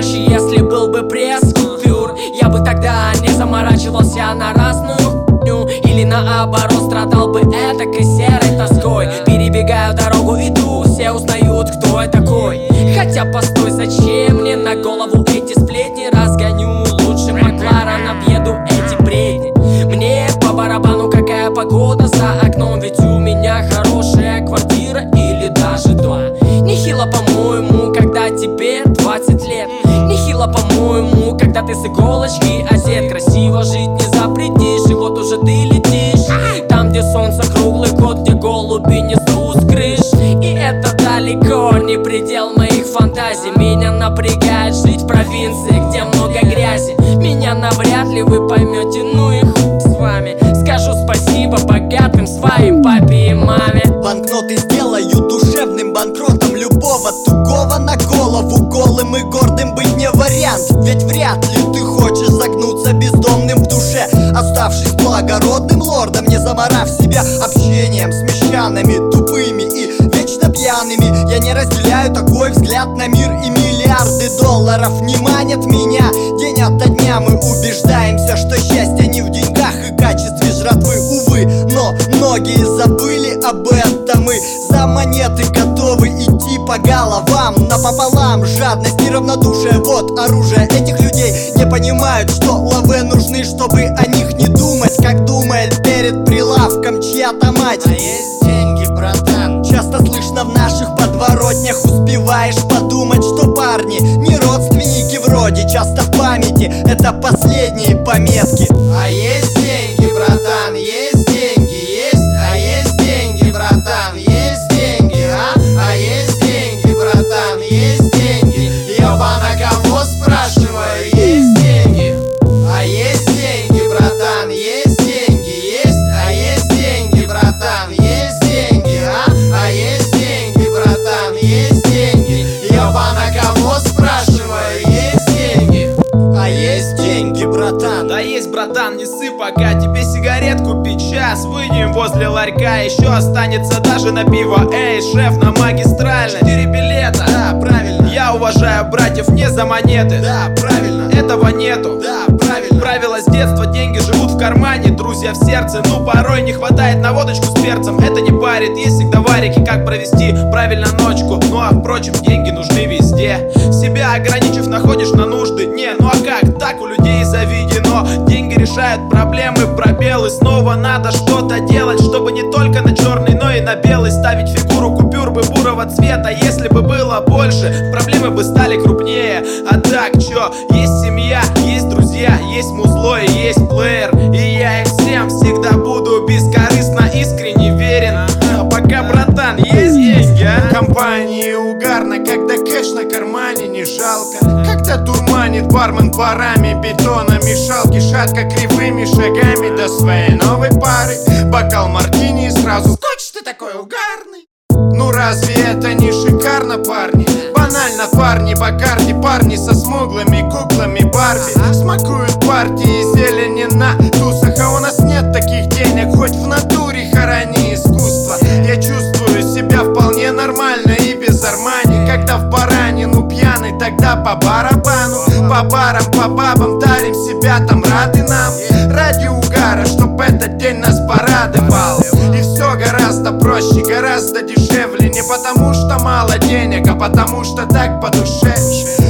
Иначе, если был бы пресс купюр, я бы тогда не заморачивался на разную хуйню. Или наоборот, страдал бы этакой серой тоской. Перебегаю дорогу, иду, все узнают, кто я такой. Хотя постой, зачем мне на голову эти сплетни? Разгоню лучше Макларен, объеду эти бредни. Мне по барабану, какая погода за окном, ведь у меня хорошая квартира или даже дом. Нехило, по-моему, когда тебе 20 лет. Нехило, по-моему, когда ты с иголочки одет. Красиво жить не запретишь, и вот уже ты летишь там, где солнце круглый год, где голуби несут с крыш. И это далеко не предел моих фантазий. Меня напрягает жить в провинции, где много грязи. Меня навряд ли вы поймете, ну и хуй с вами. Скажу спасибо богатым своим папе и маме. Банкноты сделают душевным банкротом любого тугого на голову. Голым и гордым быть не вариант, ведь вряд ли ты хочешь загнуться бездомным в душе, оставшись благородным лордом, не заморав себя общением с мещанами тупыми и вечно пьяными. Я не разделяю такой взгляд на мир, и миллиарды долларов не манят меня. День ото дня мы убеждаемся, что счастье не в деньгах и качестве жратвы, увы. Но многие забыли об этом и за монеты готовы идти по головам напополам. Жадность и равнодушие, вот оружие этих людей. Не понимают, что лавы нужны, чтобы о них не думать, как думает перед прилавком чья-то мать. А есть деньги, братан? Часто слышно в наших подворотнях, успеваешь подумать, что парни не родственники вроде. Часто в памяти это последние пометки. А есть деньги, братан? Есть деньги, есть? А есть деньги, братан? Есть деньги, а? А есть деньги, братан? Есть деньги? Ёбана, кого спрашиваю? Есть деньги? А есть деньги, братан? Есть деньги, есть? А есть деньги, братан? Есть деньги, а? А есть деньги, братан? Есть деньги? Ёбана, кого спрашиваю? Есть деньги? А есть деньги, братан? Да есть, братан, не ссы пока. Тебе сигарет купить, сейчас выйдем возле ларька. Еще останется даже на пиво. Эй, шеф, на магистральной 4 билета. Да, правильно. Я уважаю братьев не за монеты. Да, правильно. Этого нету. Да, правильно. Правило с детства, деньги живут в кармане, друзья в сердце. Ну порой не хватает на водочку с перцем. Это не парит, есть всегда варики, как провести правильно ночку. Ну а впрочем, деньги нужны везде. Себя ограничив, находишь на нужды. Не, ну а как, так у людей заведено. Деньги решают проблемы, пробелы. Снова надо что-то делать, чтобы не только на черный, но и на белый ставить фигуру купюр бы бурого цвета. Если бы было больше, проблемы бы стали крупнее. А так, чё, есть семья, есть друзья, есть музло и есть плеер. И я им всем всегда буду бескорыстно, искренне верен. А пока, братан, есть деньги, а? Компании угарно, когда кэш на кармане не жалко. Когда дурманит бармен парами бетона, мешалки шатко кривыми шагами до своей новой пары. Бокал мартини и сразу скотч, ты такой угарный. Ну разве это не шикарно, парни? Банально парни, Бакарди, парни со смуглыми куклами Барби. Смакуют партии зелени на тусах, а у нас нет таких денег, хоть в натуре хорони искусство. Я чувствую себя вполне нормально и без Армани. Когда в баранину пьяный, тогда по барабану. По барам, по бабам дарим себя, там рады нам. Ради угара, чтоб этот день нас порадовал. И все гораздо проще, гораздо дешевле. Не потому что мало денег, а потому что так по душе.